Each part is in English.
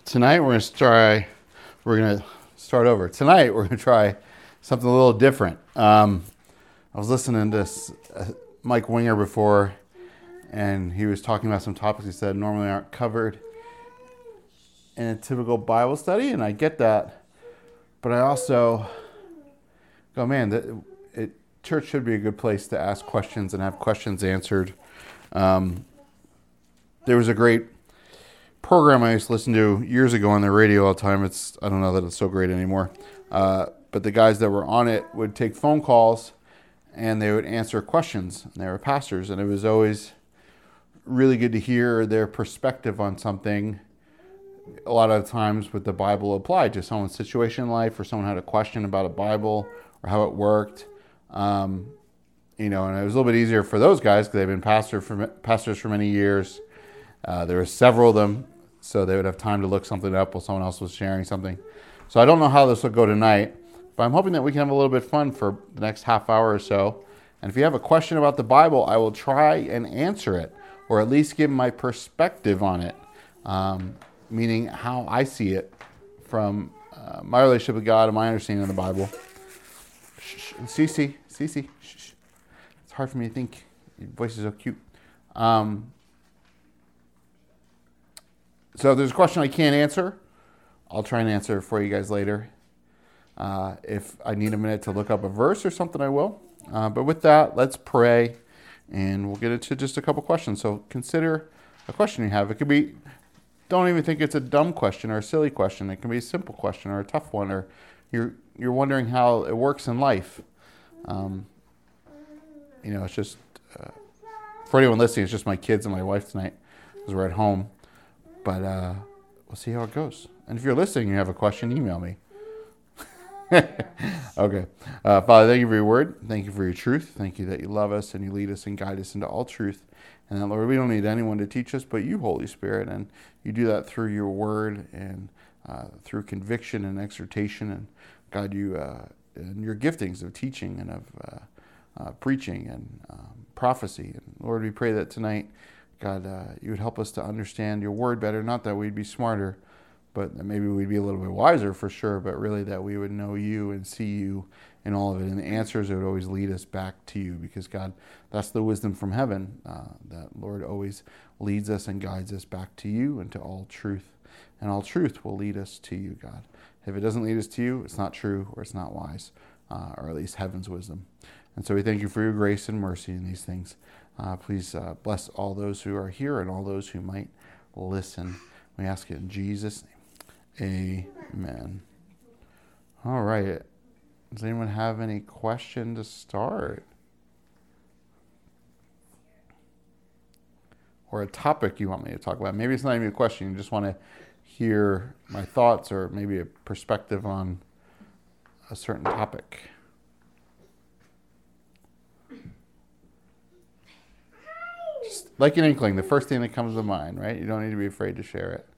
Tonight we're going to start over. Tonight we're going to try something a little different. I was listening to Mike Winger before, and he was talking about some topics he said normally aren't covered in a typical Bible study, and I get that. But I also go, man, church should be a good place to ask questions and have questions answered. There was a great program I used to listen to years ago on the radio all the time. I don't know that it's so great anymore. But the guys that were on it would take phone calls and they would answer questions. And they were pastors, and it was always really good to hear their perspective on something. A lot of times with the Bible applied to someone's situation in life, or someone had a question about a Bible or how it worked. And it was a little bit easier for those guys because they've been pastors for many years. There were several of them, so they would have time to look something up while someone else was sharing something. So I don't know how this will go tonight, but I'm hoping that we can have a little bit of fun for the next half hour or so. And if you have a question about the Bible, I will try and answer it, or at least give my perspective on it, meaning how I see it from my relationship with God and my understanding of the Bible. Cece, it's hard for me to think. Your voice is so cute. So if there's a question I can't answer, I'll try and answer it for you guys later. If I need a minute to look up a verse or something, I will. But with that, let's pray, and we'll get into just a couple questions. So consider a question you have. It could be, don't even think it's a dumb question or a silly question. It can be a simple question or a tough one, or you're wondering how it works in life. It's just, for anyone listening, it's just my kids and my wife tonight because we're at home. But we'll see how it goes. And if you're listening and you have a question, email me. Okay. Father, thank you for your word. Thank you for your truth. Thank you that you love us and you lead us and guide us into all truth. And that, Lord, we don't need anyone to teach us but you, Holy Spirit. And you do that through your word and through conviction and exhortation. And God, you and your giftings of teaching and of preaching and prophecy. And Lord, we pray that tonight, God, you would help us to understand your word better. Not that we'd be smarter, but that maybe we'd be a little bit wiser for sure, but really that we would know you and see you in all of it. And the answers would always lead us back to you because, God, that's the wisdom from heaven, that Lord always leads us and guides us back to you and to all truth. And all truth will lead us to you, God. If it doesn't lead us to you, it's not true or it's not wise, or at least heaven's wisdom. And so we thank you for your grace and mercy in these things. Please bless all those who are here and all those who might listen. We ask it in Jesus' name. Amen. All right. Does anyone have any question to start? Or a topic you want me to talk about? Maybe it's not even a question. You just want to hear my thoughts or maybe a perspective on a certain topic. Just like an inkling, the first thing that comes to mind, right? You don't need to be afraid to share it.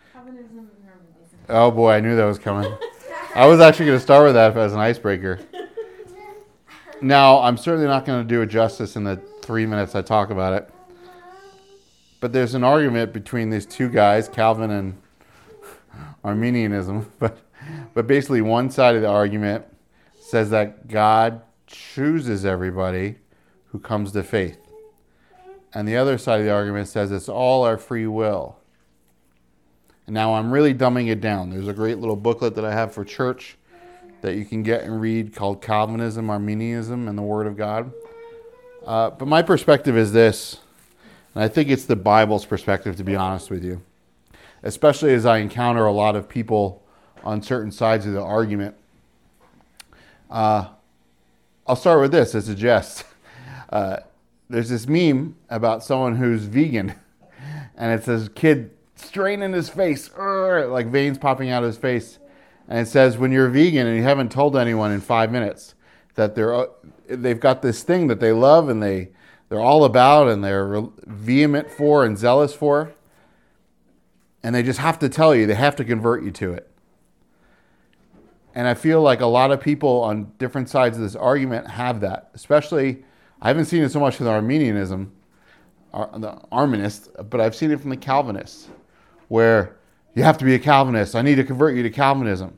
Oh boy, I knew that was coming. I was actually going to start with that as an icebreaker. Now, I'm certainly not going to do it justice in the 3 minutes I talk about it. But there's an argument between these two guys, Calvin and Arminianism. But basically one side of the argument says that God chooses everybody who comes to faith. And the other side of the argument says it's all our free will. And now I'm really dumbing it down. There's a great little booklet that I have for church that you can get and read called Calvinism, Arminianism, and the Word of God. But my perspective is this, and I think it's the Bible's perspective, to be honest with you, especially as I encounter a lot of people on certain sides of the argument. I'll start with this as a jest. There's this meme about someone who's vegan, and it says kid straining his face, like veins popping out of his face, and it says when you're vegan and you haven't told anyone in 5 minutes that they've got this thing that they love and they're all about and they're vehement for and zealous for, and they just have to tell you, they have to convert you to it. And I feel like a lot of people on different sides of this argument have that, especially. I haven't seen it so much with Arminianism, the Arminists, but I've seen it from the Calvinists, where You have to be a Calvinist. I need to convert you to Calvinism.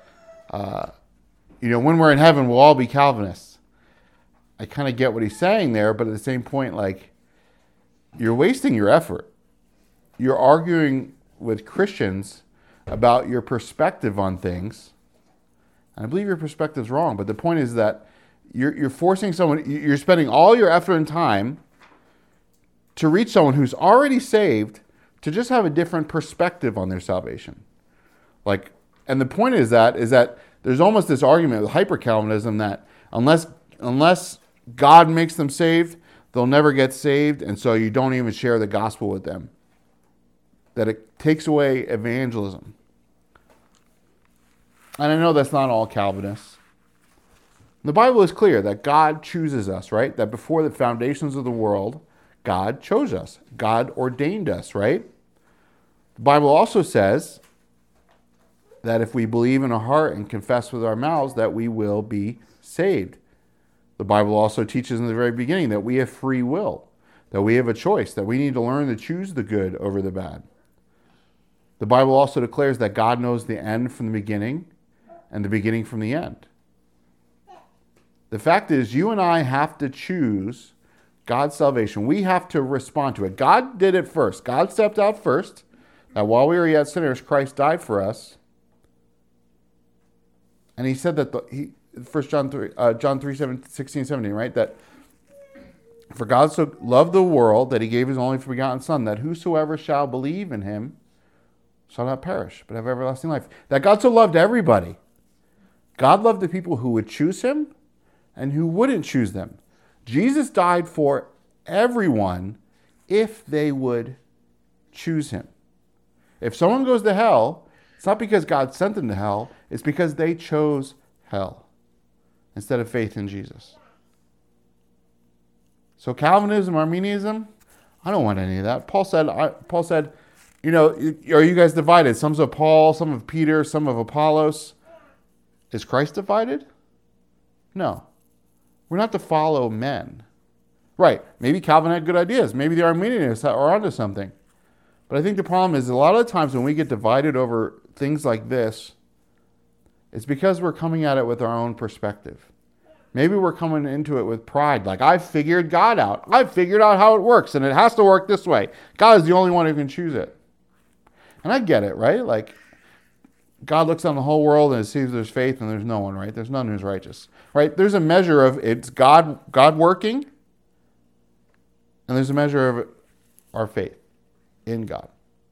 When we're in heaven, we'll all be Calvinists. I kind of get what he's saying there, but at the same point, like, you're wasting your effort. You're arguing with Christians about your perspective on things. And I believe your perspective is wrong, but the point is that you're forcing someone, you're spending all your effort and time to reach someone who's already saved to just have a different perspective on their salvation. And the point is that there's almost this argument with hyper-Calvinism that unless God makes them saved, they'll never get saved, and so you don't even share the gospel with them. That it takes away evangelism. And I know that's not all Calvinists. The Bible is clear that God chooses us, right? That before the foundations of the world, God chose us. God ordained us, right? The Bible also says that if we believe in our heart and confess with our mouths, that we will be saved. The Bible also teaches in the very beginning that we have free will, that we have a choice, that we need to learn to choose the good over the bad. The Bible also declares that God knows the end from the beginning and the beginning from the end. The fact is, you and I have to choose God's salvation. We have to respond to it. God did it first. God stepped out first. That while we were yet sinners, Christ died for us. And he said that, 1 John 3, 16, 17, right? That for God so loved the world that he gave his only begotten Son, that whosoever shall believe in him shall not perish, but have everlasting life. That God so loved everybody. God loved the people who would choose him and who wouldn't choose them. Jesus died for everyone if they would choose him. If someone goes to hell, it's not because God sent them to hell, it's because they chose hell instead of faith in Jesus. So Calvinism, Arminianism, I don't want any of that. Paul said, are you guys divided? Some of Paul, some of Peter, some of Apollos. Is Christ divided? No. We're not to follow men. Right. Maybe Calvin had good ideas. Maybe the Arminians are onto something. But I think the problem is a lot of the times when we get divided over things like this, it's because we're coming at it with our own perspective. Maybe we're coming into it with pride. Like, I've figured God out. I've figured out how it works, and it has to work this way. God is the only one who can choose it. And I get it, right? Like, God looks on the whole world and sees there's faith and there's no one, right? There's none who's righteous, right? There's a measure of it's God working, and there's a measure of our faith in God.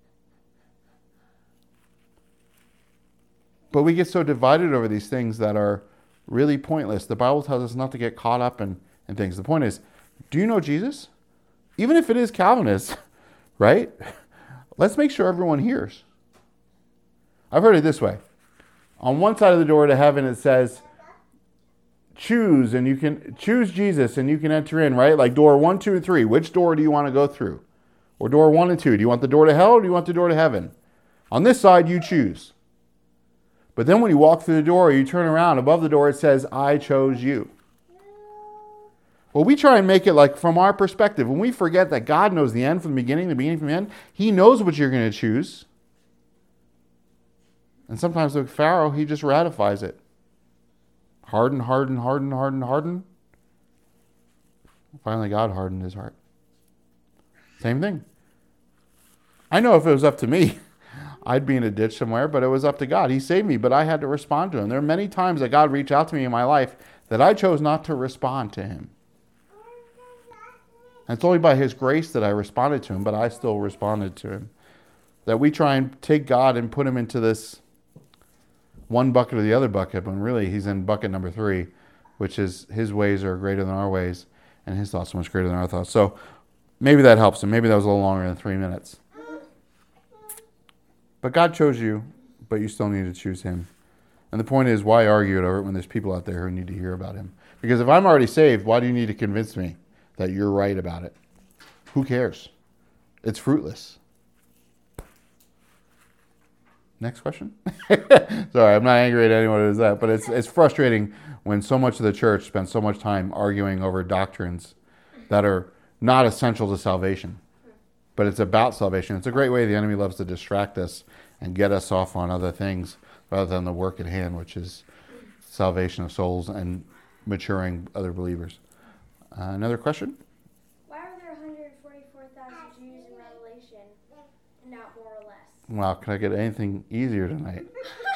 But we get so divided over these things that are really pointless. The Bible tells us not to get caught up in things. The point is, do you know Jesus? Even if it is Calvinist, right? Let's make sure everyone hears. I've heard it this way. On one side of the door to heaven, it says, choose Jesus and you can enter in, right? Like door 1, 2, and 3. Which door do you want to go through? Or door 1 and 2. Do you want the door to hell or do you want the door to heaven? On this side, you choose. But then when you walk through the door, you turn around, above the door it says, I chose you. Well, we try and make it like from our perspective. When we forget that God knows the end from the beginning from the end, he knows what you're going to choose. And sometimes with Pharaoh, he just ratifies it. Harden. Finally, God hardened his heart. Same thing. I know if it was up to me, I'd be in a ditch somewhere, but it was up to God. He saved me, but I had to respond to him. There are many times that God reached out to me in my life that I chose not to respond to him. And it's only by his grace that I responded to him, but I still responded to him. That we try and take God and put him into this one bucket or the other bucket, when really he's in bucket number 3, which is his ways are greater than our ways, and his thoughts are much greater than our thoughts. So maybe that helps, and maybe that was a little longer than 3 minutes. But God chose you, but you still need to choose him. And the point is, why argue it over it when there's people out there who need to hear about him? Because if I'm already saved, why do you need to convince me that you're right about it? Who cares? It's fruitless. Next question. Sorry, I'm not angry at anyone who does that, but it's frustrating when so much of the church spends so much time arguing over doctrines that are not essential to salvation, but it's about salvation. It's a great way the enemy loves to distract us and get us off on other things rather than the work at hand, which is salvation of souls and maturing other believers. Another question? Why are there 144,000 Jews in Revelation and not more or less? Wow, can I get anything easier tonight?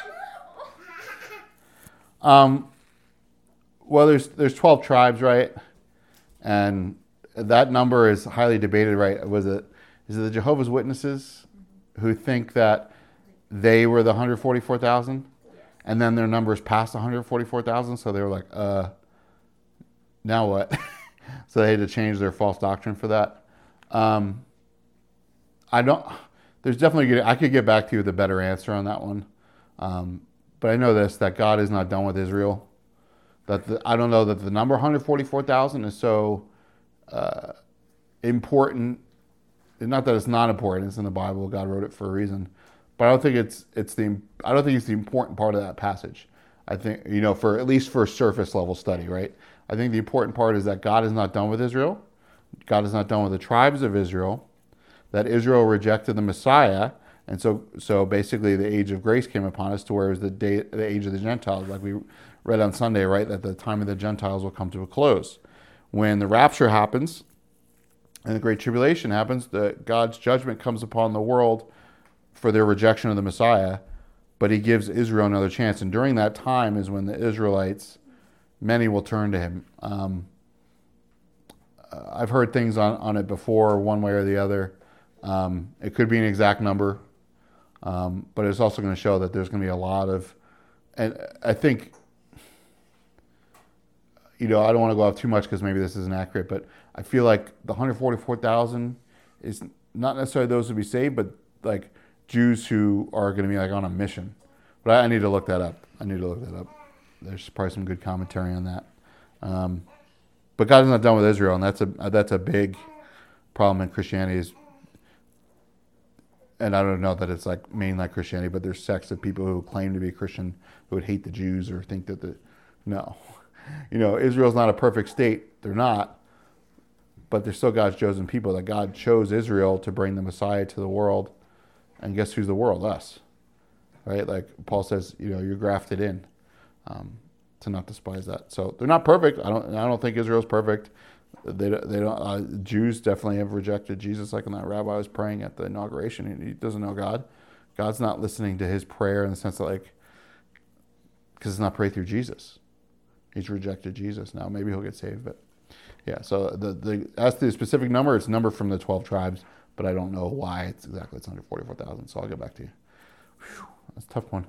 Well, there's 12 tribes, right? And that number is highly debated, right? Is it the Jehovah's Witnesses who think that they were the 144,000? And then their numbers passed 144,000, so they were like, now what? So they had to change their false doctrine for that. There's definitely, I could get back to you with a better answer on that one. But I know this, that God is not done with Israel. I don't know that the number 144,000 is so important. Not that it's not important. It's in the Bible. God wrote it for a reason. But I don't think it's the important part of that passage. I think, for at least for surface level study, right? I think the important part is that God is not done with Israel. God is not done with the tribes of Israel. That Israel rejected the Messiah, and so basically the age of grace came upon us to where it was the age of the Gentiles, like we read on Sunday, right? That the time of the Gentiles will come to a close. When the rapture happens and the Great Tribulation happens, God's judgment comes upon the world for their rejection of the Messiah, but he gives Israel another chance. And during that time is when the Israelites, many will turn to him. I've heard things on it before, one way or the other. It could be an exact number, but it's also going to show that there's going to be a lot of, and I think, I don't want to go off too much because maybe this isn't accurate, but I feel like the 144,000 is not necessarily those who be saved, but like Jews who are going to be like on a mission. But I need to look that up. There's probably some good commentary on that. But God is not done with Israel, and that's a big problem in Christianity. And I don't know that it's like mainline Christianity, but there's sects of people who claim to be Christian who would hate the Jews or think that no. Israel's not a perfect state. They're not. But they're still God's chosen people. That God chose Israel to bring the Messiah to the world. And guess who's the world? Us. Right? Like Paul says, you're grafted in. To not despise that. So they're not perfect. I don't think Israel's perfect. They don't. Jews definitely have rejected Jesus. Like when that rabbi was praying at the inauguration, he doesn't know God. God's not listening to his prayer in the sense that because it's not prayed through Jesus. He's rejected Jesus. Now maybe he'll get saved, but yeah. So as to the specific number, it's a number from the 12 tribes, but I don't know why it's 144,000. So I'll get back to you. Whew, that's a tough one.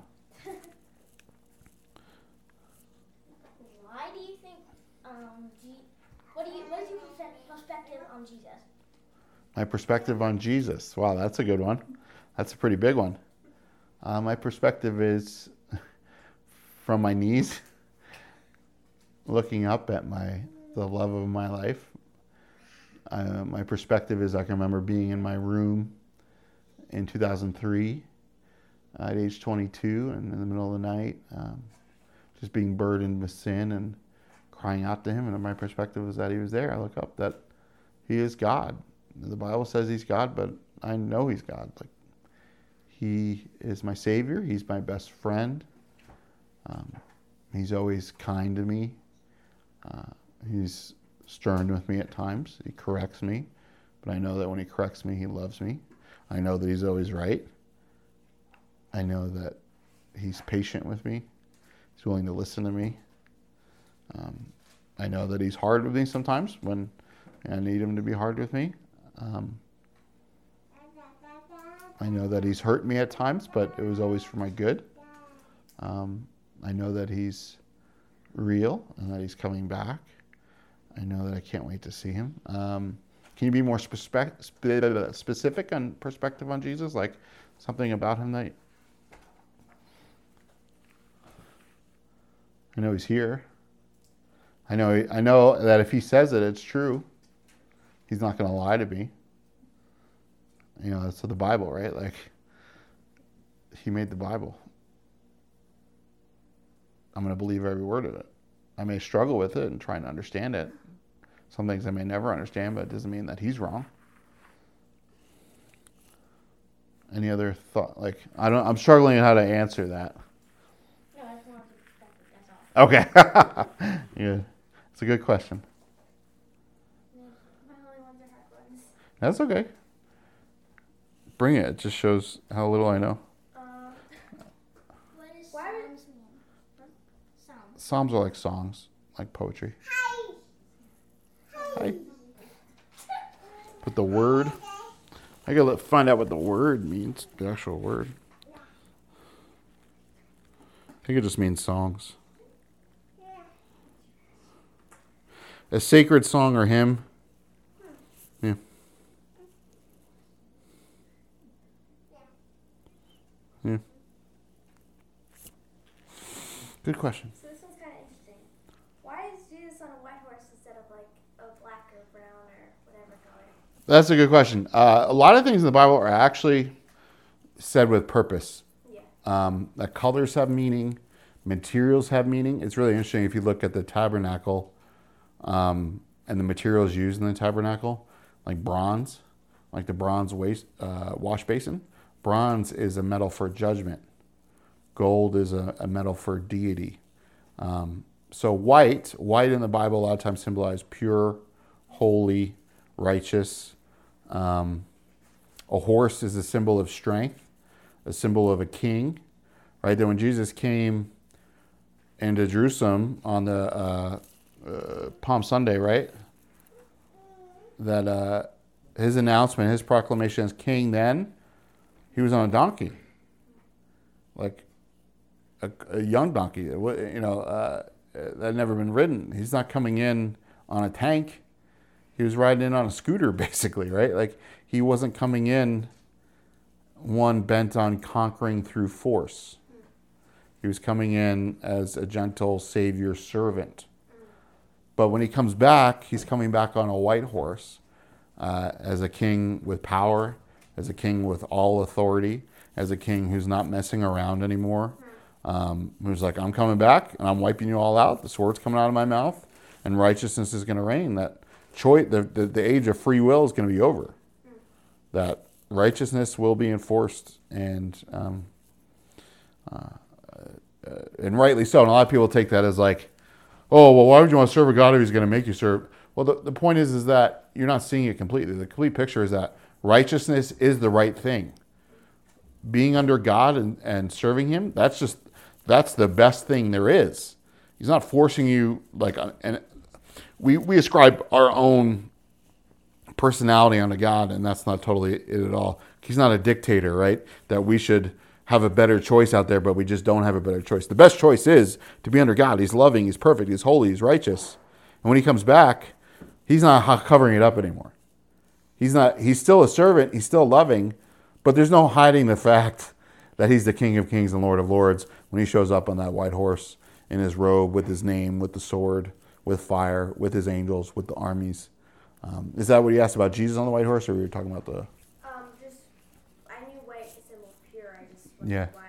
Why do you think? What is your perspective on Jesus? My perspective on Jesus. Wow, that's a good one. That's a pretty big one. My perspective is from my knees, looking up at the love of my life. My perspective is I can remember being in my room in 2003 at age 22 and in the middle of the night, just being burdened with sin and crying out to him. And my perspective is that he was there. I look up that he is God. The Bible says he's God, but I know he's God. Like, he is my Savior. He's my best friend. He's always kind to me. He's stern with me at times. He corrects me. But I know that when he corrects me, he loves me. I know that he's always right. I know that he's patient with me. He's willing to listen to me. I know that he's hard with me sometimes when I need him to be hard with me. I know that he's hurt me at times, but it was always for my good. I know that he's real and that he's coming back. I know that I can't wait to see him. Can you be more specific on perspective on Jesus? Like something about him that... I know he's here. I know that if he says it, it's true. He's not going to lie to me. That's the Bible, right? Like, he made the Bible. I'm going to believe every word of it. I may struggle with it and try and understand it. Some things I may never understand, but it doesn't mean that he's wrong. Any other thought? Like, I'm struggling how to answer that. No, I just wanted to that's all. Okay. Yeah. It's a good question. Yeah, my only ones are hard ones. That's okay. Bring it. It just shows how little I know. What does Psalms mean? Psalms. Psalms are like songs, like poetry. Hi. But the word, I gotta find out what the word means, the actual word. I think it just means songs. A sacred song or hymn. Yeah. Yeah. Good question. So this one's kind of interesting. Why is Jesus on a white horse instead of like a black or brown or whatever color? That's a good question. A lot of things in the Bible are actually said with purpose. Yeah. That colors have meaning, materials have meaning. It's really interesting if you look at the tabernacle and the materials used in the tabernacle, like bronze, like the bronze wash basin. Bronze is a metal for judgment. Gold is a metal for deity. So white in the Bible a lot of times symbolize pure, holy, righteous. A horse is a symbol of strength, a symbol of a king, right? That when Jesus came into Jerusalem on the Palm Sunday, right? That his announcement, his proclamation as king then, he was on a donkey. Like a young donkey, that had never been ridden. He's not coming in on a tank. He was riding in on a scooter, basically, right? Like, he wasn't coming in one bent on conquering through force. He was coming in as a gentle savior servant. But when he comes back, he's coming back on a white horse as a king with power, as a king with all authority, as a king who's not messing around anymore. Who's like, I'm coming back and I'm wiping you all out. The sword's coming out of my mouth and righteousness is going to reign. That choice, the age of free will is going to be over. That righteousness will be enforced and rightly so. And a lot of people take that as like, oh, well, why would you want to serve a God who's going to make you serve? Well, the point is that you're not seeing it completely. The complete picture is that righteousness is the right thing. Being under God and serving Him, that's the best thing there is. He's not forcing you, like, and we ascribe our own personality onto God, and that's not totally it at all. He's not a dictator, right? That we should have a better choice out there, but we just don't have a better choice. The best choice is to be under God. He's loving, He's perfect, He's holy, He's righteous. And when He comes back, He's not covering it up anymore. He's still a servant, He's still loving, but there's no hiding the fact that He's the King of Kings and Lord of Lords when He shows up on that white horse in His robe with His name, with the sword, with fire, with His angels, with the armies. Is that what you asked about Jesus on the white horse, or were you talking about the... Just, I knew white is a symbol of pure. I just Yeah. wondered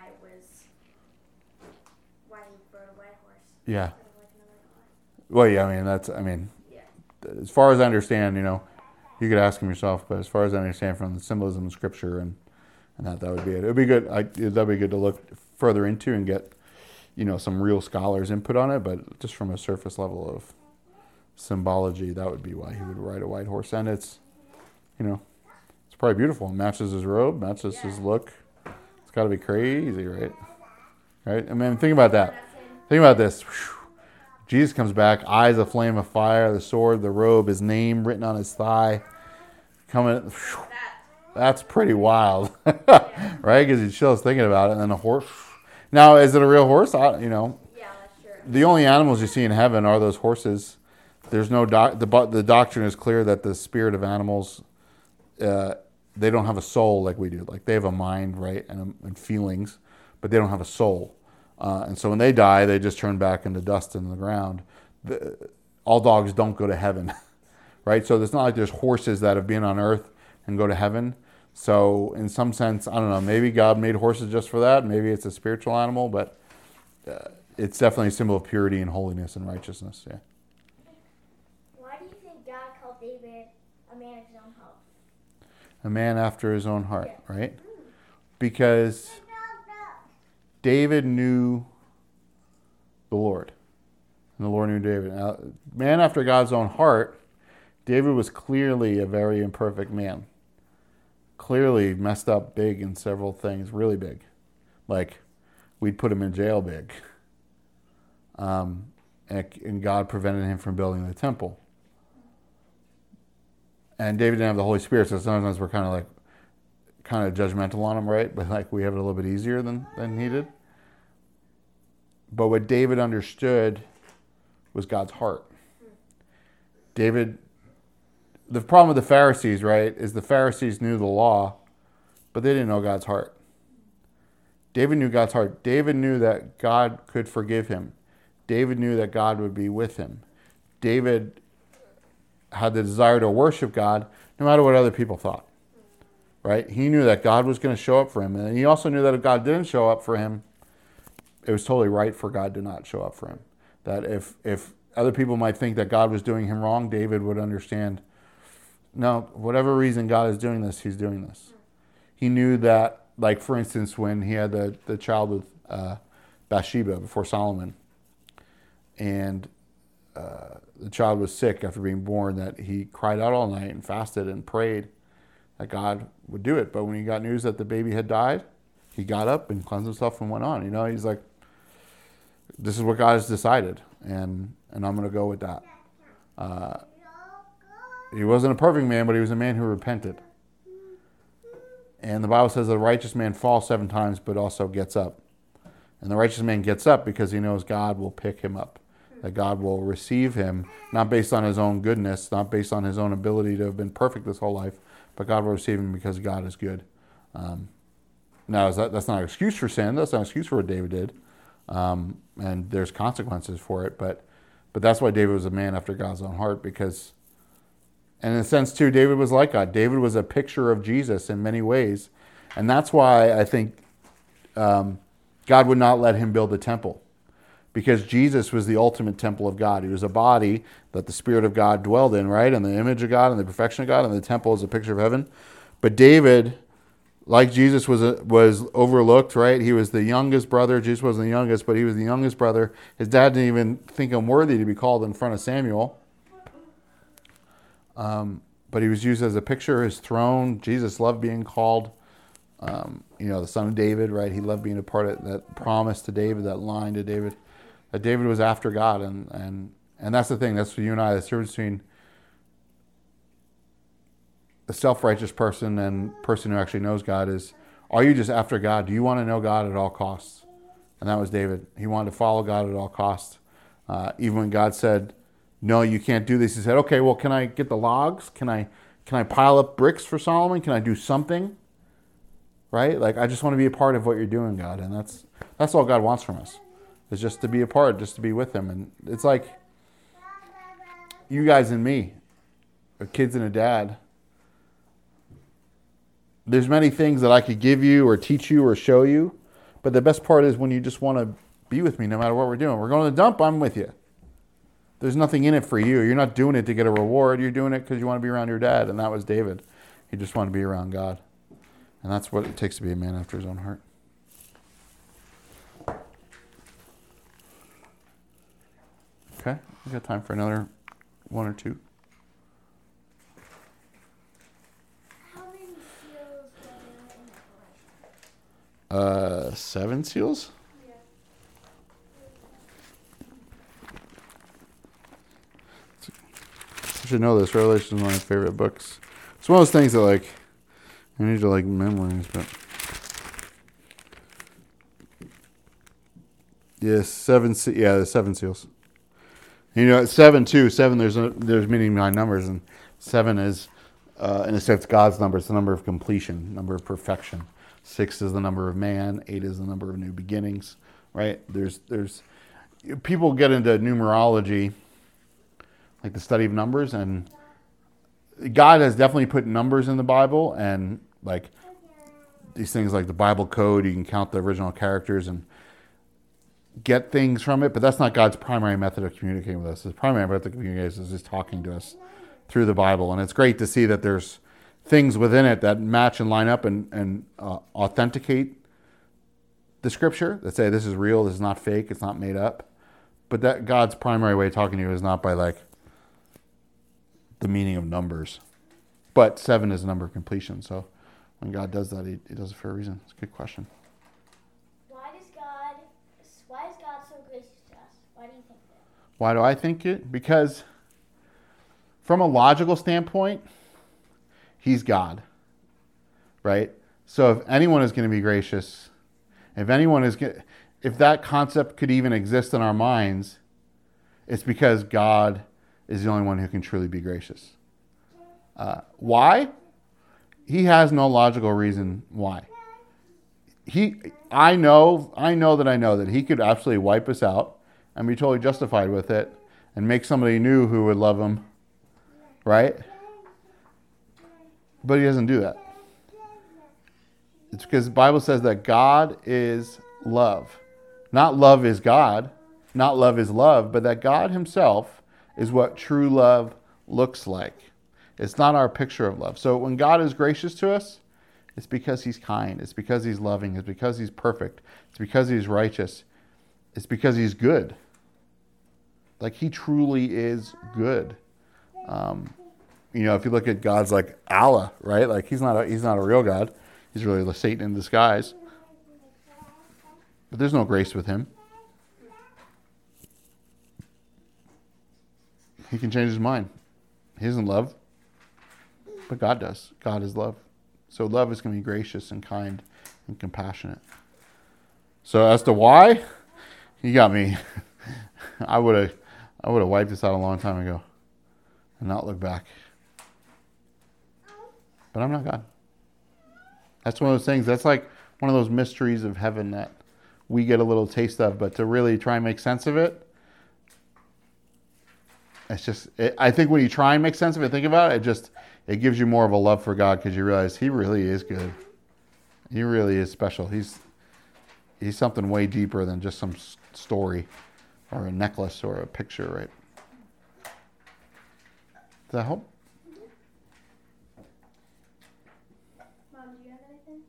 why he rode a white horse. Yeah. Instead of like another color. Well, yeah, I mean, Yeah. as far as I understand, you could ask him yourself, but as far as I understand from the symbolism in Scripture and that would be it. It would be good. That'd be good to look further into and get, some real scholars' input on it. But just from a surface level of symbology, that would be why he would ride a white horse. And it's probably beautiful. It matches his robe, matches his look. It's got to be crazy, right? Right? I mean, think about that. Think about this. Whew. Jesus comes back, eyes a flame of fire, the sword, the robe, His name written on His thigh. Coming. Whew. That's pretty wild, right? Because you chills thinking about it. And then a horse. Now, is it a real horse? Yeah, that's true. The only animals you see in heaven are those horses. There's no the doctrine is clear that the spirit of animals, they don't have a soul like we do. Like they have a mind, right, and feelings, but they don't have a soul. And so when they die, they just turn back into dust in the ground. All dogs don't go to heaven, right? So it's not like there's horses that have been on earth and go to heaven. So in some sense, I don't know, maybe God made horses just for that. Maybe it's a spiritual animal, but it's definitely a symbol of purity and holiness and righteousness. Yeah. Why do you think God called David a man of his own heart? A man after His own heart, Yeah. right? Because David knew the Lord. And the Lord knew David. Now, man after God's own heart, David was clearly a very imperfect man. Clearly messed up big in several things, really big. Like, we'd put him in jail big. And God prevented him from building the temple. And David didn't have the Holy Spirit, so sometimes we're kind of judgmental on him, right? But like we have it a little bit easier than he did. But what David understood was God's heart. The problem with the Pharisees, right, is the Pharisees knew the law, but they didn't know God's heart. David knew God's heart. David knew that God could forgive him. David knew that God would be with him. David had the desire to worship God no matter what other people thought. Right? He knew that God was going to show up for him. And he also knew that if God didn't show up for him, it was totally right for God to not show up for him. That if other people might think that God was doing him wrong, David would understand, no, whatever reason God is doing this, he's doing this. He knew that, like, for instance, when he had the child with Bathsheba before Solomon, and the child was sick after being born, that he cried out all night and fasted and prayed that God would do it. But when he got news that the baby had died, he got up and cleansed himself and went on. He's like, this is what God has decided, and I'm going to go with that. He wasn't a perfect man, but he was a man who repented. And the Bible says the righteous man falls 7 times, but also gets up. And the righteous man gets up because he knows God will pick him up. That God will receive him, not based on his own goodness, not based on his own ability to have been perfect this whole life, but God will receive him because God is good. Now, that's not an excuse for sin. That's not an excuse for what David did. And there's consequences for it. But that's why David was a man after God's own heart, because, and in a sense, too, David was like God. David was a picture of Jesus in many ways. And that's why I think God would not let him build a temple. Because Jesus was the ultimate temple of God. He was a body that the Spirit of God dwelled in, right? And the image of God and the perfection of God, and the temple is a picture of heaven. But David, like Jesus, was overlooked, right? He was the youngest brother. Jesus wasn't the youngest, but he was the youngest brother. His dad didn't even think him worthy to be called in front of Samuel. But he was used as a picture of his throne. Jesus loved being called, the son of David, right? He loved being a part of that promise to David, that line to David. That David was after God, and that's the thing. That's for you and I. The difference between a self-righteous person and person who actually knows God is: are you just after God? Do you want to know God at all costs? And that was David. He wanted to follow God at all costs. Even when God said, "No, you can't do this," he said, "Okay, well, can I get the logs? Can I pile up bricks for Solomon? Can I do something?" Right? Like, I just want to be a part of what you're doing, God, and that's all God wants from us. Is just to be a part, just to be with him. And it's like you guys and me, kids and a dad. There's many things that I could give you or teach you or show you, but the best part is when you just want to be with me no matter what we're doing. We're going to the dump, I'm with you. There's nothing in it for you. You're not doing it to get a reward. You're doing it because you want to be around your dad, and that was David. He just wanted to be around God. And that's what it takes to be a man after his own heart. Okay, we got time for another 1 or 2. How many seals are there in Revelation? 7 seals? Yeah. I should know this. Revelation is one of my favorite books. It's one of those things that, like, I need to, like, memorize, but... Yes, 7 the 7 seals. At 7 too. 7, there's meaning behind numbers, and 7 is, in a sense, God's number. It's the number of completion, number of perfection. 6 is the number of man. 8 is the number of new beginnings. Right? There's people get into numerology, like the study of numbers, and God has definitely put numbers in the Bible, and like these things like the Bible code, you can count the original characters and get things from it, but that's not God's primary method of communicating with us. His primary method of communication is just talking to us through the Bible. And it's great to see that there's things within it that match and line up and authenticate the scripture that say this is real, this is not fake, it's not made up. But that God's primary way of talking to you is not by like the meaning of numbers. But 7 is a number of completion. So when God does that, he does it for a reason. It's a good question. Why is God so gracious to us? Why do you think that? Why do I think it? Because from a logical standpoint, he's God, right? So if anyone is going to be gracious, if that concept could even exist in our minds, it's because God is the only one who can truly be gracious. Why? He has no logical reason why. I know that he could absolutely wipe us out and be totally justified with it and make somebody new who would love him, right? But he doesn't do that. It's because the Bible says that God is love. Not love is God, not love is love, but that God himself is what true love looks like. It's not our picture of love. So when God is gracious to us, it's because he's kind. It's because he's loving. It's because he's perfect. It's because he's righteous. It's because he's good. Like he truly is good. If you look at gods like Allah, right? Like he's not a real God. He's really the Satan in disguise. But there's no grace with him. He can change his mind. He doesn't love, but God does. God is love. So love is going to be gracious and kind and compassionate. So as to why, you got me. I would have wiped this out a long time ago and not looked back. But I'm not God. That's one of those things. That's like one of those mysteries of heaven that we get a little taste of. But to really try and make sense of it, I think when you try and make sense of it, think about it, it gives you more of a love for God because you realize he really is good. He really is special. He's something way deeper than just some story or a necklace or a picture, right? Does that help? Mom, do you have anything?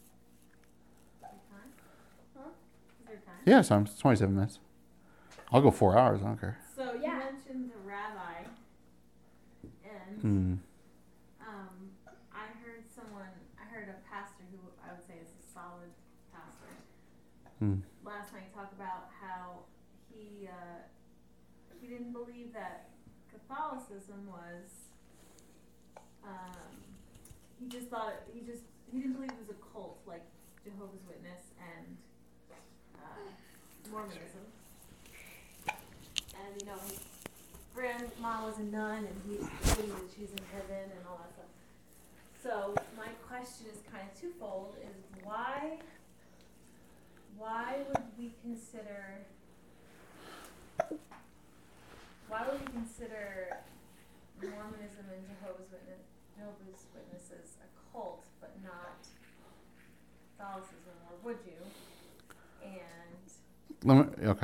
Time? Huh? Is there time? Yeah, so it's 27 minutes. I'll go 4 hours. I don't care. So you Yeah. mentioned the rabbi, and I heard a pastor who I would say is a solid pastor. Last night talk about how he didn't believe that Catholicism was. He just thought he didn't believe it was a cult like Jehovah's Witness and Mormonism. And his grandma was a nun, and he believed that she's in heaven and all that stuff. So my question is kind of twofold: is why would we consider Mormonism and Jehovah's Witnesses a cult, but not Catholicism, or would you? And Okay.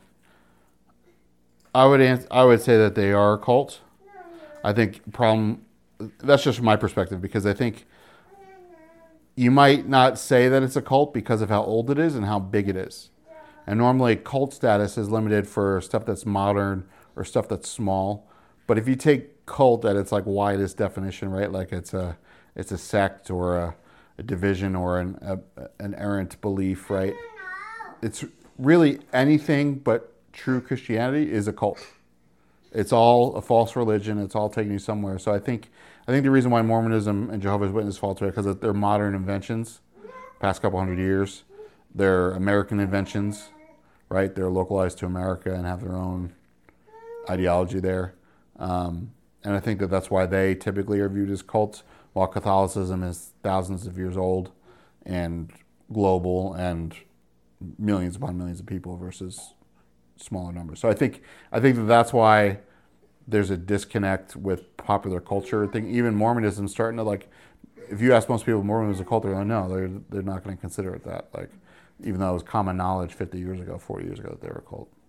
I would say that they are a cult. I think that's just from my perspective, because I think you might not say that it's a cult because of how old it is and how big it is. And normally cult status is limited for stuff that's modern or stuff that's small. But if you take cult at its like widest definition, right? Like it's a sect or a division or an errant belief, right? It's really anything but true Christianity is a cult. It's all a false religion. It's all taking you somewhere. So I think the reason why Mormonism and Jehovah's Witness fall to it because they're modern inventions, past couple hundred years. They're American inventions, right? They're localized to America and have their own ideology there. And I think that's why they typically are viewed as cults, while Catholicism is thousands of years old and global and millions upon millions of people versus smaller numbers. So I think that's why there's a disconnect with popular culture. I think even Mormonism is starting to like. If you ask most people, Mormonism is a cult, they're like, no, they're not going to consider it that. Like, even though it was common knowledge 50 years ago, 40 years ago that they were a cult.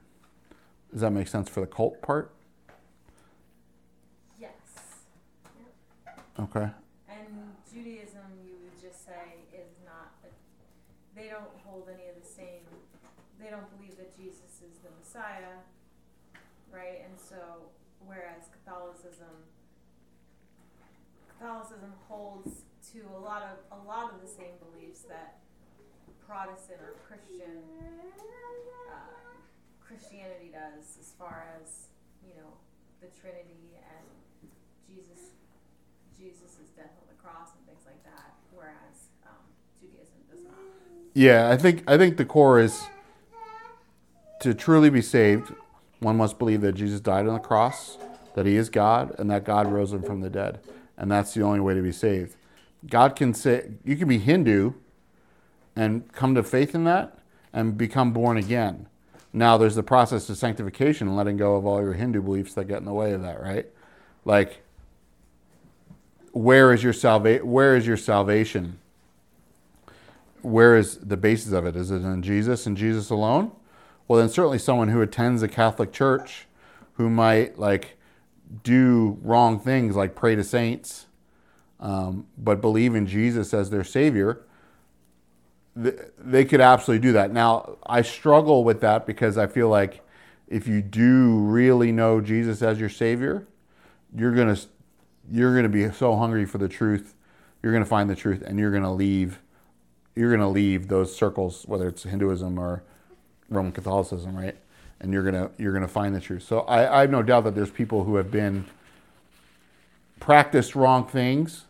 Does that make sense for the cult part? yes. Okay. And Judaism, you would just say, is not, they don't hold any of the same, they don't believe that Jesus is the Messiah, right? And so, whereas Catholicism holds to a lot of the same beliefs that Protestant or Christianity does, as far as, the Trinity and Jesus' death on the cross and things like that, whereas Judaism does not. Yeah, I think the core is to truly be saved, one must believe that Jesus died on the cross, that he is God, and that God rose him from the dead. And that's the only way to be saved. God can say, you can be Hindu and come to faith in that and become born again. Now there's the process of sanctification and letting go of all your Hindu beliefs that get in the way of that, right? Like, where is your salvation? Where is the basis of it? Is it in Jesus and Jesus alone? Well, then certainly someone who attends a Catholic church who might do wrong things like pray to saints, but believe in Jesus as their Savior, they could absolutely do that. Now, I struggle with that because I feel like if you do really know Jesus as your Savior, you're gonna be so hungry for the truth. You're gonna find the truth, and you're gonna leave those circles, whether it's Hinduism or Roman Catholicism, right? And you're gonna find the truth. So I have no doubt that there's people who have practiced wrong things,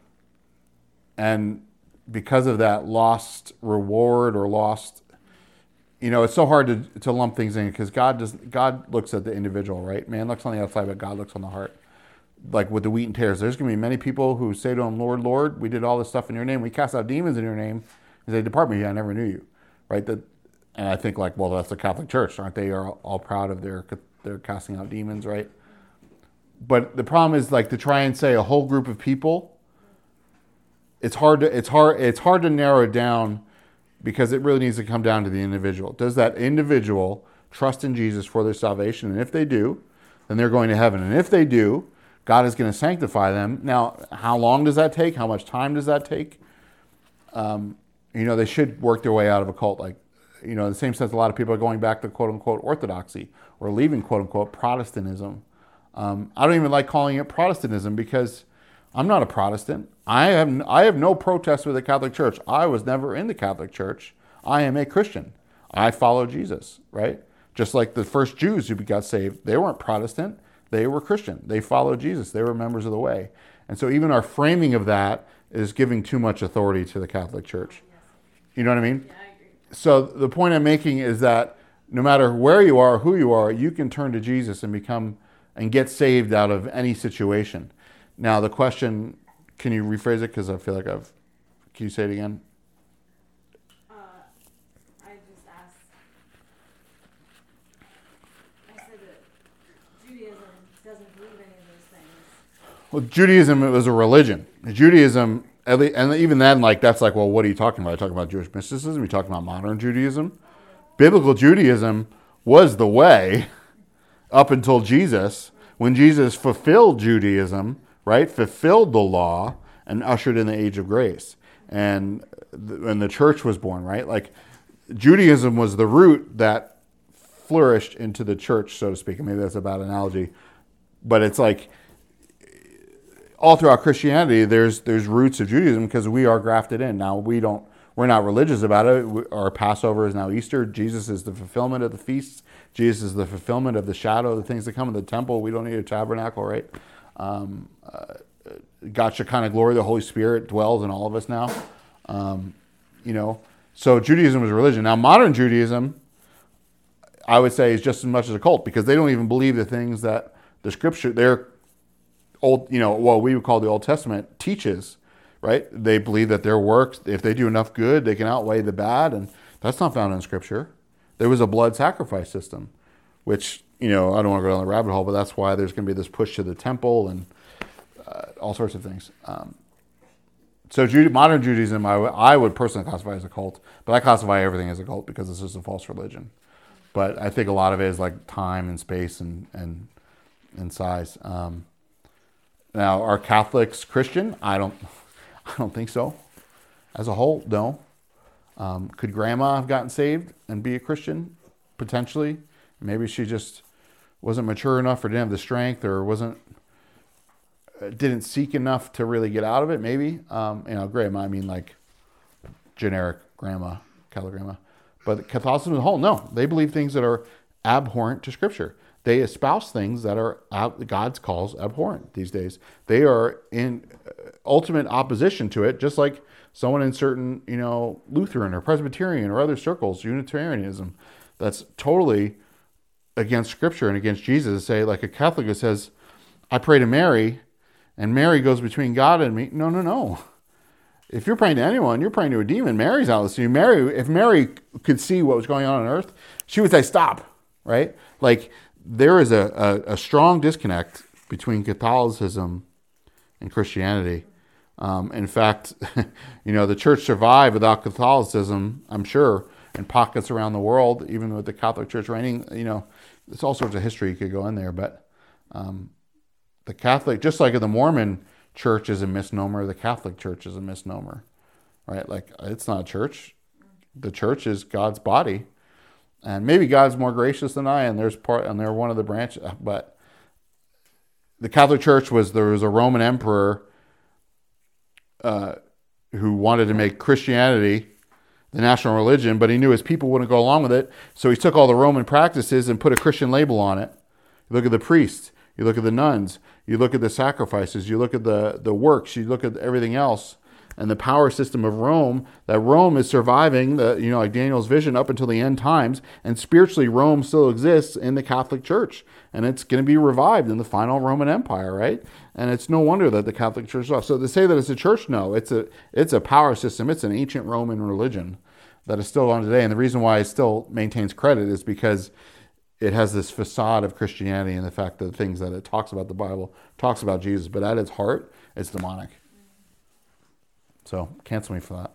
and because of that, lost reward or lost. It's so hard to lump things in because God looks at the individual, right? Man looks on the outside, but God looks on the heart. Like with the wheat and tares, there's going to be many people who say to him, Lord, Lord, we did all this stuff in your name. We cast out demons in your name. And they depart me, I never knew you, right? And I think well, that's the Catholic Church. Aren't they all proud of their casting out demons, right? But the problem is to try and say a whole group of people, it's hard to narrow it down because it really needs to come down to the individual. Does that individual trust in Jesus for their salvation? And if they do, then they're going to heaven. And if they do, God is going to sanctify them. Now, how long does that take? How much time does that take? They should work their way out of a cult. In the same sense, a lot of people are going back to quote-unquote orthodoxy or leaving quote-unquote Protestantism. I don't even like calling it Protestantism because I'm not a Protestant. I have no protest with the Catholic Church. I was never in the Catholic Church. I am a Christian. I follow Jesus, right? Just like the first Jews who got saved, they weren't Protestant. They were Christian. They followed Jesus. They were members of the way. And so even our framing of that is giving too much authority to the Catholic Church. You know what I mean? Yeah, I agree. So the point I'm making is that no matter where you are, who you are, you can turn to Jesus and get saved out of any situation. Now the question, can you rephrase it? Because I feel like can you say it again? I just asked, I said that Judaism doesn't believe any of those things. Well, Judaism, it was a religion. Judaism, and even then, that's well, what are you talking about? Are you talking about Jewish mysticism? Are you talking about modern Judaism? Biblical Judaism was the way up until Jesus, when Jesus fulfilled Judaism, right? Fulfilled the law and ushered in the age of grace. And the church was born, right? Judaism was the root that flourished into the church, so to speak. And maybe that's a bad analogy. But it's all throughout Christianity, there's roots of Judaism because we are grafted in. Now, we're not religious about it. Our Passover is now Easter. Jesus is the fulfillment of the feasts. Jesus is the fulfillment of the shadow of the things that come in the temple. We don't need a tabernacle, right? Got Shekinah glory. The Holy Spirit dwells in all of us now. So Judaism was a religion. Now, modern Judaism, I would say, is just as much as a cult because they don't even believe the things that the Scripture, their old, what we would call the Old Testament teaches, right? They believe that their works, if they do enough good, they can outweigh the bad, and that's not found in Scripture. There was a blood sacrifice system, which, I don't want to go down the rabbit hole, but that's why there's going to be this push to the temple and all sorts of things. So modern Judaism, I would personally classify as a cult, but I classify everything as a cult because it's just a false religion. But I think a lot of it is time and space and size. Now, are Catholics Christian? I don't think so. As a whole, no. Could grandma have gotten saved and be a Christian? Potentially. Maybe she just wasn't mature enough or didn't have the strength or didn't seek enough to really get out of it. Maybe. Grandma, I mean like generic grandma, Catholic grandma. But Catholicism as a whole, no. They believe things that are abhorrent to Scripture. They espouse things that are God calls abhorrent these days. They are in ultimate opposition to it, just like someone in certain, Lutheran or Presbyterian or other circles, Unitarianism, that's totally against Scripture and against Jesus. Say, like a Catholic who says, I pray to Mary, and Mary goes between God and me. No. If you're praying to anyone, you're praying to a demon. Mary's not listening. If Mary could see what was going on earth, she would say, stop, right? Like, there is a strong disconnect between Catholicism and Christianity. In fact, the church survived without Catholicism, I'm sure, in pockets around the world, even with the Catholic Church reigning. There's all sorts of history you could go in there. But the Catholic, just like the Mormon Church is a misnomer, the Catholic Church is a misnomer, right? Like, it's not a church. The church is God's body. And maybe God's more gracious than I, and they're one of the branches. But the Catholic Church there was a Roman emperor who wanted to make Christianity the national religion, but he knew his people wouldn't go along with it. So he took all the Roman practices and put a Christian label on it. You look at the priests, you look at the nuns, you look at the sacrifices, you look at the works, you look at everything else. And the power system of Rome, that Rome is surviving, like Daniel's vision, up until the end times. And spiritually, Rome still exists in the Catholic Church. And it's going to be revived in the final Roman Empire, right? And it's no wonder that the Catholic Church is off. So to say that it's a church, no. It's a power system. It's an ancient Roman religion that is still on today. And the reason why it still maintains credit is because it has this facade of Christianity and the fact that the things that it talks about the Bible, talks about Jesus. But at its heart, it's demonic. So, cancel me for that.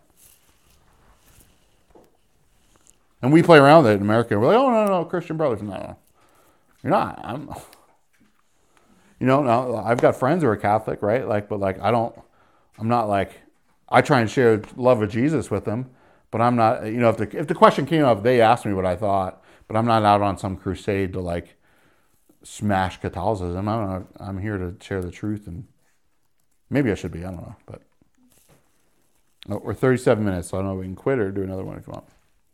And we play around with it in America. We're like, oh, no, Christian brothers. No. You're not. Now I've got friends who are Catholic, right? I'm not like, I try and share love of Jesus with them, but I'm not, if the question came up, they asked me what I thought, but I'm not out on some crusade to smash Catholicism. I'm here to share the truth, and maybe I should be, I don't know, but. Oh, we're 37 minutes, so I don't know if we can quit or do another one if you want.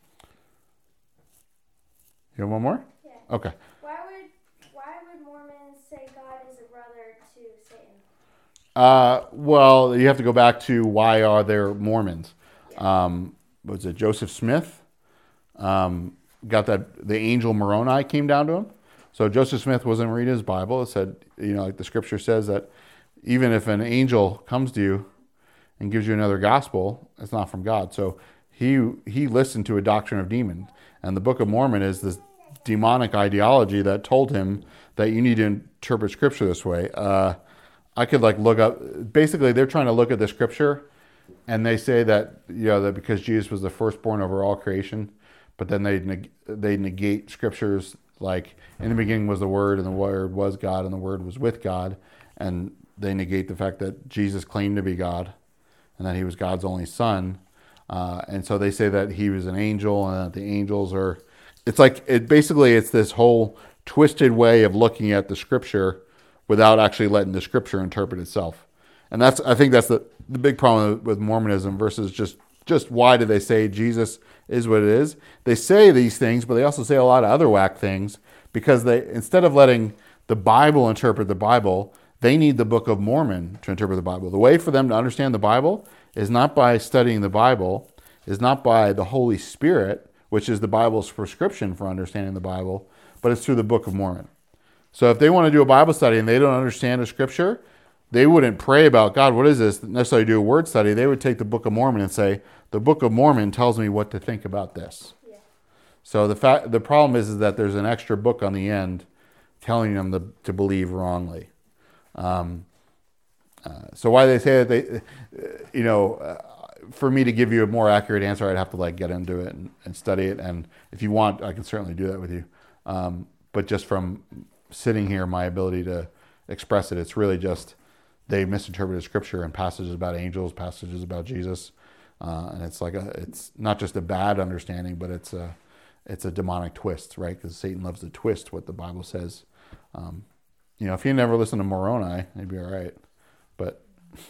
You have one more? Yeah. Okay. Why would Mormons say God is a brother to Satan? Well, you have to go back to why are there Mormons? Was it Joseph Smith? Got that the angel Moroni came down to him. So Joseph Smith wasn't reading his Bible. It said, like the scripture says that even if an angel comes to you and gives you another gospel, it's not from God. So he listened to a doctrine of demons. And the Book of Mormon is this demonic ideology that told him that you need to interpret scripture this way. I could look up, basically they're trying to look at the scripture and they say that, that because Jesus was the firstborn over all creation, but then they negate scriptures like in the beginning was the Word and the Word was God and the Word was with God. And they negate the fact that Jesus claimed to be God and that he was God's only son. And so they say that he was an angel and that the angels are, it's this whole twisted way of looking at the scripture without actually letting the scripture interpret itself. And I think that's the big problem with Mormonism versus just why do they say Jesus is what it is? They say these things, but they also say a lot of other whack things because instead of letting the Bible interpret the Bible, they need the Book of Mormon to interpret the Bible. The way for them to understand the Bible is not by studying the Bible, is not by the Holy Spirit, which is the Bible's prescription for understanding the Bible, but it's through the Book of Mormon. So if they want to do a Bible study and they don't understand a scripture, they wouldn't pray about, God, what is this? Necessarily do a word study. They would take the Book of Mormon and say, the Book of Mormon tells me what to think about this. Yeah. So the problem is that there's an extra book on the end telling them to believe wrongly. So why they say that for me to give you a more accurate answer, I'd have to get into it and study it. And if you want, I can certainly do that with you. But just from sitting here, my ability to express it, it's really just they misinterpreted scripture and passages about angels, passages about Jesus. And it's not just a bad understanding, but it's a demonic twist, right? Because Satan loves to twist what the Bible says. If you never listen to Moroni, it'd be all right. But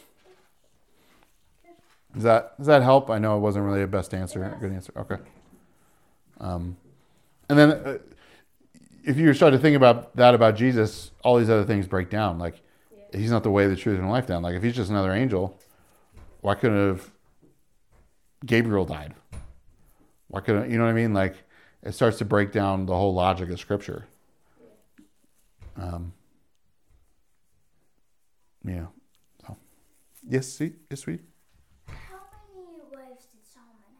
does that help? I know it wasn't really a good answer. Okay. And then if you start to think about Jesus, all these other things break down. Like, he's not the way, the truth, and life down. Like, if he's just another angel, why couldn't have Gabriel died? Why couldn't, you know what I mean? Like, it starts to break down the whole logic of Scripture. So, yes, sweetie. How many wives did Solomon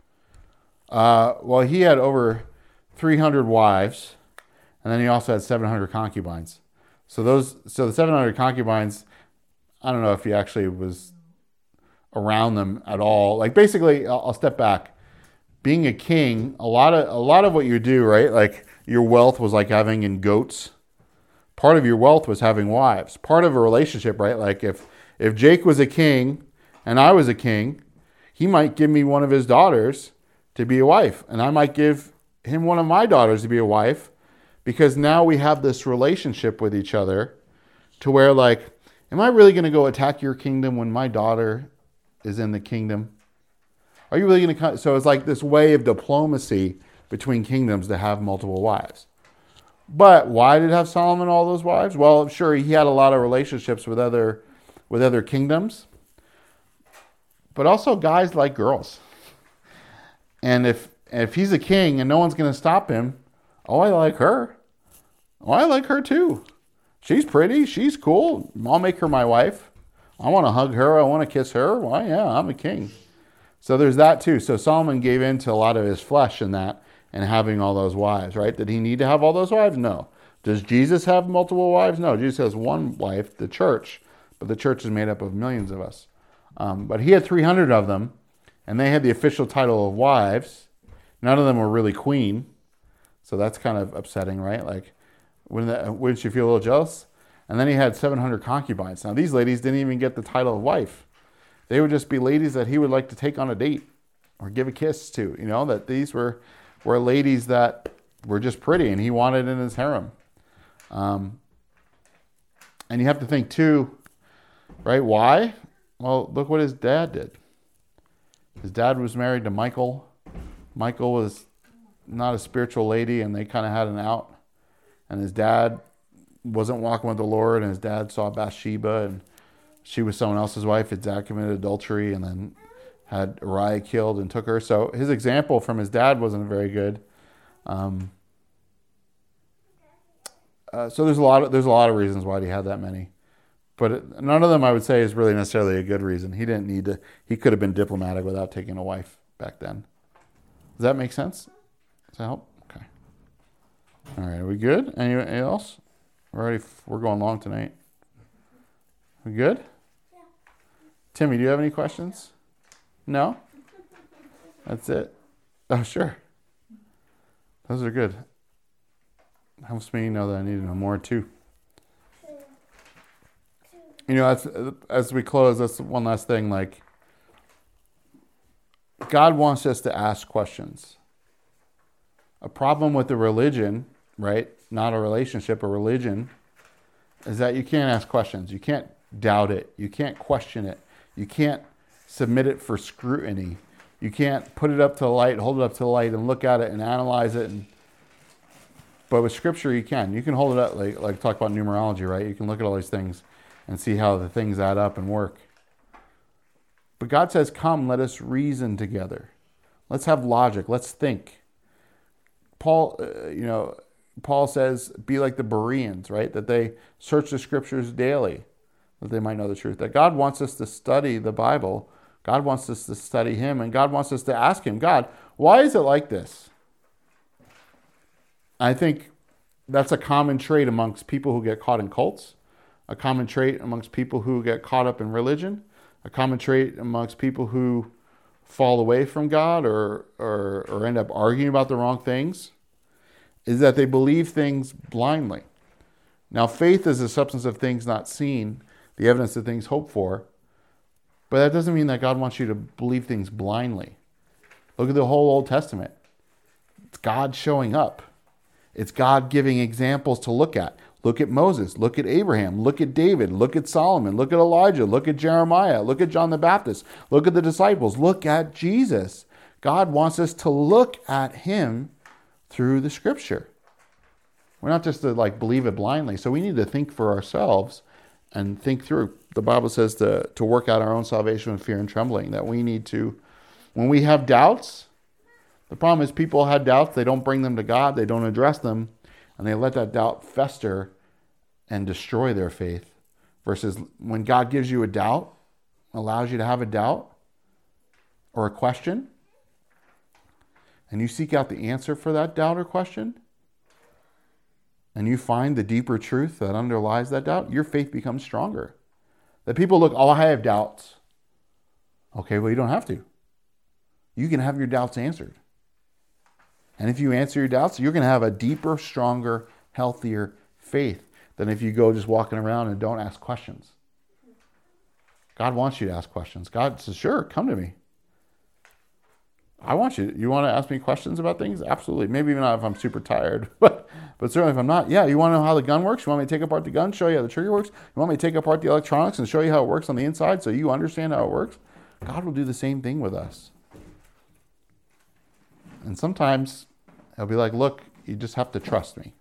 have? Well, he had over 300 wives, and then he also had 700 concubines. So the 700 concubines, I don't know if he actually was around them at all. Like, basically, I'll step back. Being a king, a lot of what you do, right? Like, your wealth was like having in goats. Part of your wealth was having wives. Part of a relationship, right? Like, if Jake was a king and I was a king, he might give me one of his daughters to be a wife, and I might give him one of my daughters to be a wife, because now we have this relationship with each other to where, like, am I really going to go attack your kingdom when my daughter is in the kingdom? Are you really going to? So it's like this way of diplomacy between kingdoms to have multiple wives. But why did have Solomon all those wives? Well, sure, he had a lot of relationships with other kingdoms, but also guys like girls. And if he's a king and no one's going to stop him, oh, I like her. Oh, I like her too. She's pretty. She's cool. I'll make her my wife. I want to hug her. I want to kiss her. Why? Yeah, I'm a king. So there's that too. So Solomon gave in to a lot of his flesh in that, and having all those wives, right? Did he need to have all those wives? No. Does Jesus have multiple wives? No. Jesus has one wife, the church, but the church is made up of millions of us. But he had 300 of them, and they had the official title of wives. None of them were really queen, so that's kind of upsetting, right? Like, wouldn't you feel a little jealous? And then he had 700 concubines. Now, these ladies didn't even get the title of wife. They would just be ladies that he would like to take on a date or give a kiss to, that these were ladies that were just pretty and he wanted in his harem. And you have to think too, right? Why? Well, look what his dad did. His dad was married to Michal. Michal was not a spiritual lady, and they kind of had an out. And his dad wasn't walking with the Lord, and his dad saw Bathsheba, and she was someone else's wife. His dad committed adultery and then had Uriah killed and took her. So his example from his dad wasn't very good. So there's a lot of reasons why he had that many, but none of them I would say is really necessarily a good reason. He didn't need to. He could have been diplomatic without taking a wife back then. Does that make sense? Does that help? Okay. All right. Are we good? Anything else? We're going long tonight. We good? Yeah. Timmy, do you have any questions? No? That's it? Oh, sure. Those are good. Helps me know that I need to know more too. As we close, that's one last thing. Like, God wants us to ask questions. A problem with the religion, right? Not a relationship, a religion, is that you can't ask questions. You can't doubt it. You can't question it. You can't submit it for scrutiny. You can't put it up to the light, hold it up to the light, and look at it and analyze it. But with Scripture, you can. You can hold it up, like talk about numerology, right? You can look at all these things and see how the things add up and work. But God says, come, let us reason together. Let's have logic. Let's think. Paul says, be like the Bereans, right? That they search the Scriptures daily, that they might know the truth. That God wants us to study the Bible. God wants us to study Him, and God wants us to ask Him, God, why is it like this? I think that's a common trait amongst people who get caught in cults, a common trait amongst people who get caught up in religion, a common trait amongst people who fall away from God or end up arguing about the wrong things, is that they believe things blindly. Now, faith is the substance of things not seen, the evidence of things hoped for. But that doesn't mean that God wants you to believe things blindly. Look at the whole Old Testament. It's God showing up. It's God giving examples to look at. Look at Moses. Look at Abraham. Look at David. Look at Solomon. Look at Elijah. Look at Jeremiah. Look at John the Baptist. Look at the disciples. Look at Jesus. God wants us to look at him through the scripture. We're not just to believe it blindly. So we need to think for ourselves and think through. The Bible says to work out our own salvation with fear and trembling. That we need to, when we have doubts, the problem is people had doubts. They don't bring them to God. They don't address them. And they let that doubt fester and destroy their faith. Versus when God gives you a doubt, allows you to have a doubt or a question, and you seek out the answer for that doubt or question, and you find the deeper truth that underlies that doubt, your faith becomes stronger. That people look, oh, I have doubts. Okay, well, you don't have to. You can have your doubts answered. And if you answer your doubts, you're going to have a deeper, stronger, healthier faith than if you go just walking around and don't ask questions. God wants you to ask questions. God says, sure, come to me. I want you. You want to ask me questions about things? Absolutely. Maybe even not if I'm super tired, but certainly if I'm not. Yeah, you want to know how the gun works? You want me to take apart the gun, show you how the trigger works? You want me to take apart the electronics and show you how it works on the inside so you understand how it works? God will do the same thing with us. And sometimes he'll be like, look, you just have to trust me.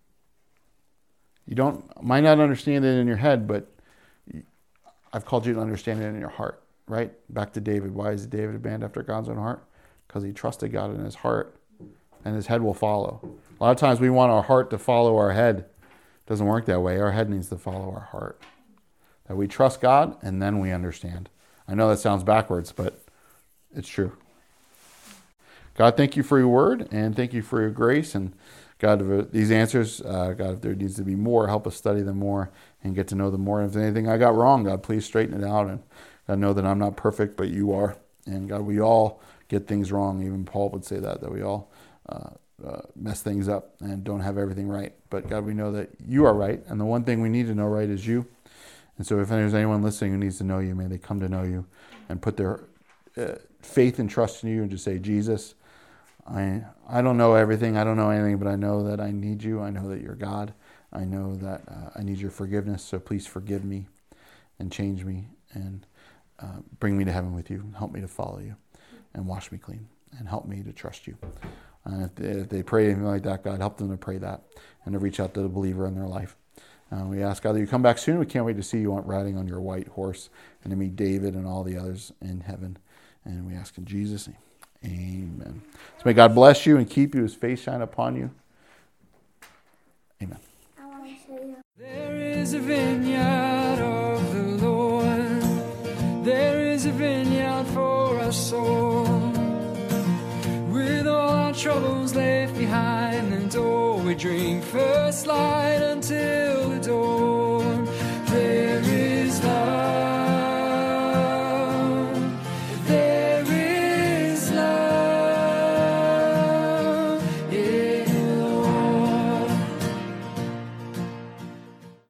You might not understand it in your head, but I've called you to understand it in your heart, right? Back to David. Why is David a man after God's own heart? Because he trusted God in his heart, and his head will follow. A lot of times we want our heart to follow our head. It doesn't work that way. Our head needs to follow our heart. That we trust God, and then we understand. I know that sounds backwards, but it's true. God, thank you for your word, and thank you for your grace. And God, these answers, God, if there needs to be more, help us study them more and get to know them more. And if there's anything I got wrong, God, please straighten it out. And I know that I'm not perfect, but you are. And God, we all get things wrong. Even Paul would say that we all mess things up and don't have everything right. But God, we know that you are right. And the one thing we need to know right is you. And so if there's anyone listening who needs to know you, may they come to know you and put their faith and trust in you and just say, Jesus, I don't know everything. I don't know anything, but I know that I need you. I know that you're God. I know that I need your forgiveness. So please forgive me and change me and bring me to heaven with you. Help me to follow you and wash me clean and help me to trust you. And if they pray anything like that, God, help them to pray that and to reach out to the believer in their life. We ask, God, that you come back soon. We can't wait to see you riding on your white horse and to meet David and all the others in heaven. And we ask in Jesus' name. Amen. So may God bless you and keep you, his face shine upon you. Amen. I want to show you. There is a vineyard of the Lord. There is a vineyard for us all. With all our troubles left behind, and all we drink first light until